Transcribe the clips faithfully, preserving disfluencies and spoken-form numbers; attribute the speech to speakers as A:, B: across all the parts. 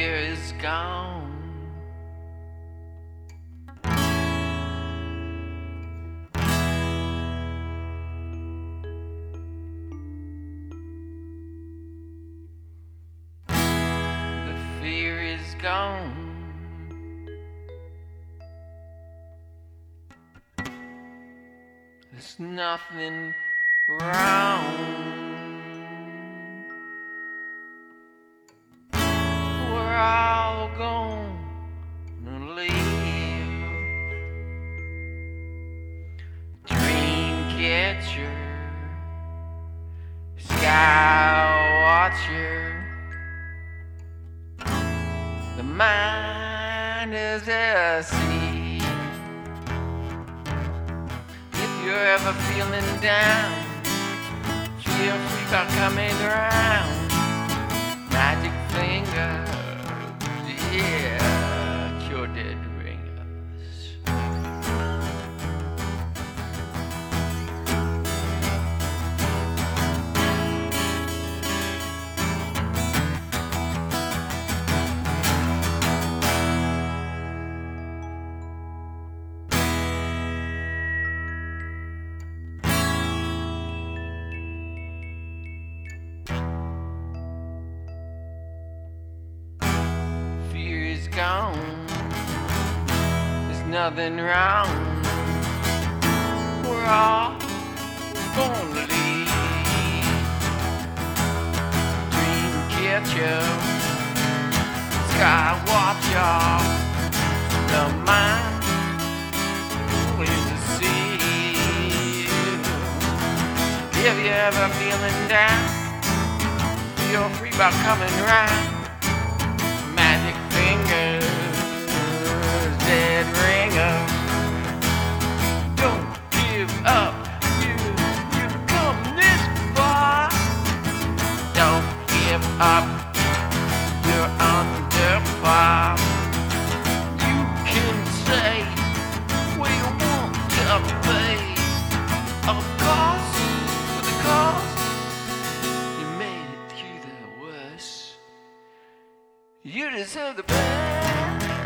A: fear is gone. The fear is gone. There's nothing wrong. We're all gonna live. Dream catcher, sky watcher. The mind is a sea. If you're ever feeling down, feel free by coming around. Magic fingers, yeah, cure dead ringers. Gone. There's nothing wrong. We're all gonna leave. Dream catcher, sky watcher. The mind is the sea. If you're ever feeling down, feel free by coming round. Magic fingers, dead ringer. Don't give up. You, you've come this far. Don't give up. You're under par. You can say we want to pay a cost for the cost. You made it through the worst. You deserve the best.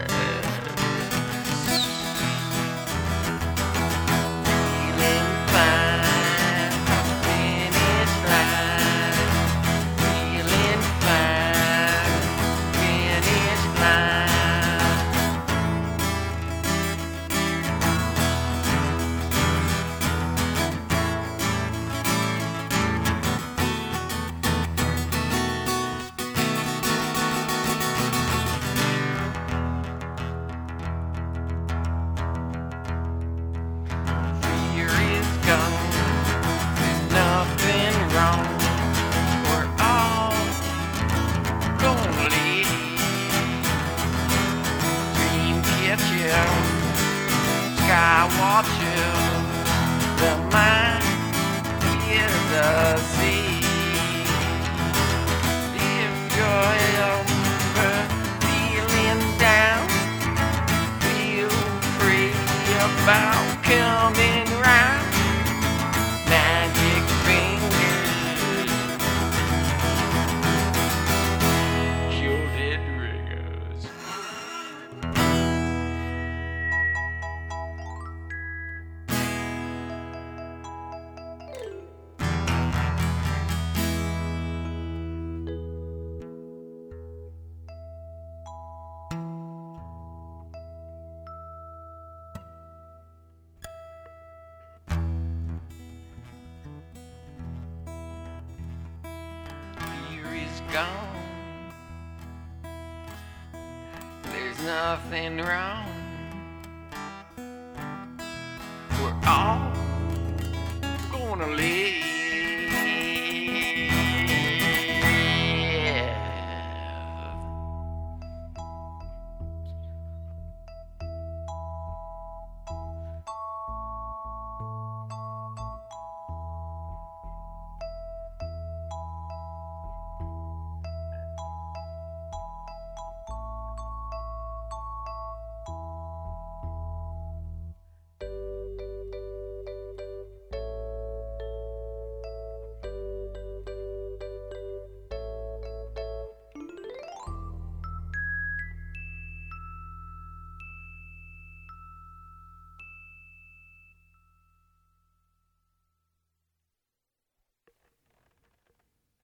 A: Feeling fine, finish line. Feeling fine, finish line. Sky watcher, the mind is the sea. If you're ever feeling down, feel free about coming round. Magic fingers, cure dead ringers. Gone. There's nothing wrong. We're all gonna live.